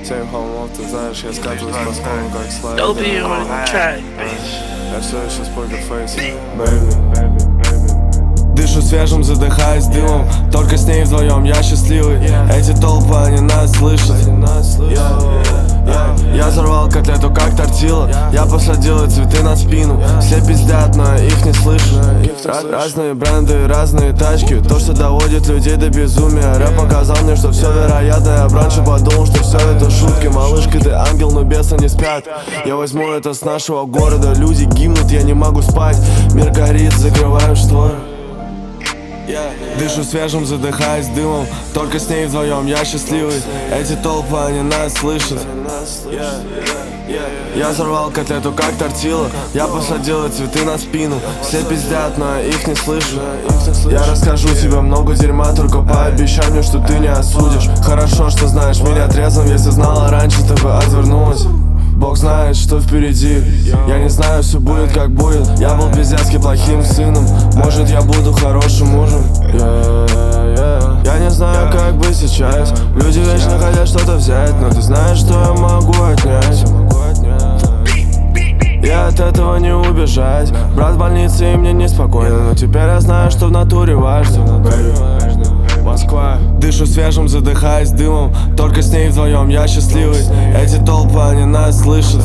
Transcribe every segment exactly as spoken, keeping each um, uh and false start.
Семь холмов, ты знаешь, я скатываюсь по склону, как слайд. Don't be on the track, Я все еще с покерфейсом, baby. Дышу свежим, задыхаясь дымом. Только с ней вдвоем я счастливый. Эти толпы, они нас слышат. Я взорвал котлету, как тортила. Я посадил цветы на спину. Все пиздят, но их не слышу. Разные бренды, разные тачки. То, что доводит людей до безумия. Рэп показал мне, что все вероятно. Я раньше подумал, что все это шутки. Малышка, ты ангел, но бесы не спят. Я возьму это с нашего города. Люди гибнут, я не могу спать. Мир горит, закрываю шторы. Дышу свежим, задыхаясь дымом. Только с ней вдвоем я счастливый. Эти толпы, они нас слышат. Я взорвал котлету, как тортила. Я посадил цветы на спину. Все пиздят, но их не слышу. Я расскажу тебе много дерьма, только пообещай мне, что ты не осудишь. Хорошо, что знаешь меня трезвым. Если знала раньше, ты бы отвернулась. Бог знает, что впереди. Я не знаю, все будет как будет. Я был пиздецки плохим сыном. Может, я буду хорошим мужем. yeah, yeah. Я не знаю, как быть сейчас. Люди вечно хотят что-то взять, но ты знаешь, что я могу отнять. И от этого не убежать. Брат в больнице, и мне неспокойно. Но теперь я знаю, что в натуре важно. Москва. Дышу свежим, задыхаясь дымом. Только с ней вдвоем я счастливый. Эти толпы, они нас слышат.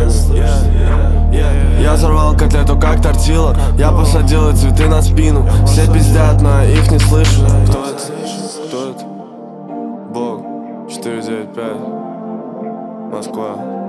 Я взорвал котлету, как тортила. Я посадил цветы на спину. Все пиздят, но их не слышу. Кто это? Кто это? Бог. четыре девять пять. Москва.